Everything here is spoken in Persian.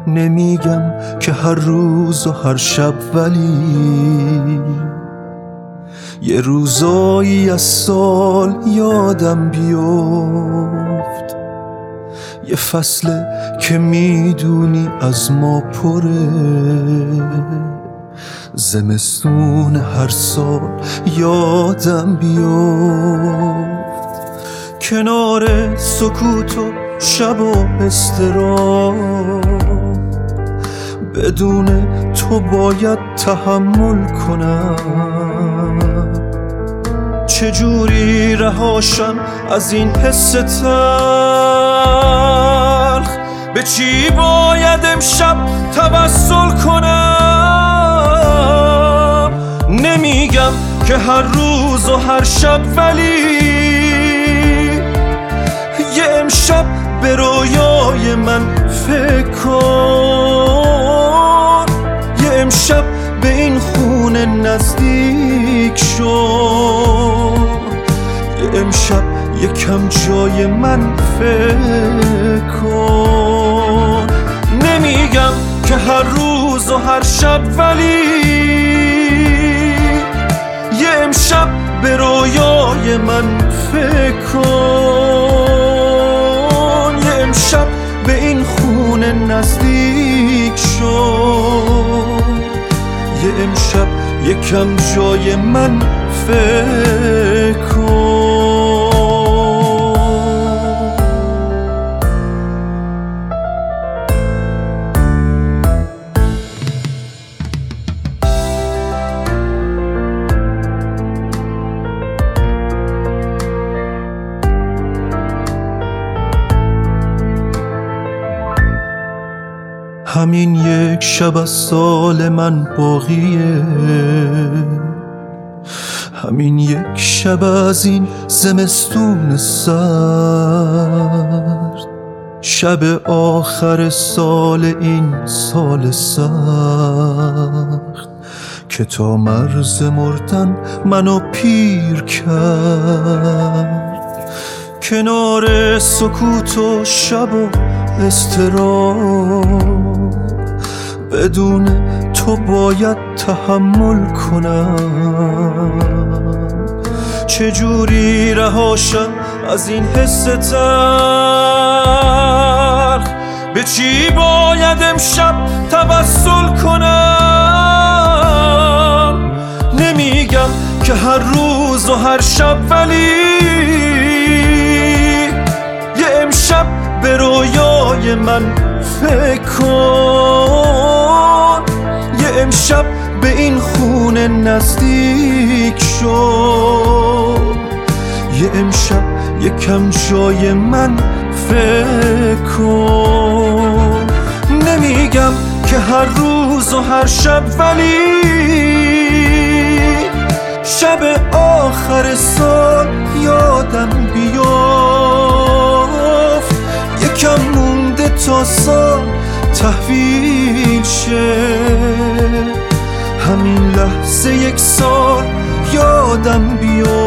نمیگم که هر روز و هر شب، ولی یه روزایی از سال یادم بیفت، یه فصله که میدونی از ما پره، زمستون هر سال یادم بیفت، کنار سکوت و شب و اضطراب، بدون تو باید تحمل کنم، چجوری رهاشم از این حس تلخ، به چی باید امشب توسل کنم، نمیگم که هر روز و هر شب، ولی یه امشب به رویای من فکر کن، یه امشب به این خونه نزدیک شو، یه امشب یکم جای من فکر کن، نمیگم که هر روز و هر شب، ولی یه امشب به رویای من فکر کن، یه امشب به این خونه نزدیک شو، یه امشب یکم جای من فکر کن. همین یک شب از سال من باقیه، همین یک شب از این زمستون سرد، شب آخر سال این سال سخت، که تا مرز مردن منو پیر کرد، کنار سکوت و شب و اضطراب، بدون تو باید تحمل کنم، چجوری رهاشم از این حس تلخ، به چی باید امشب توسل کنم، نمیگم که هر روز و هر شب، ولی یه امشب به رویای من فکر کن، یه امشب به این خونه نزدیک شو، یه امشب یکم جای من فکر کن، نمیگم که هر روز و هر شب، ولی شب آخر سال یادم بیفت، یکم مونده تا سال تحویل شه، همین لحظه یک سال یادم بیفت،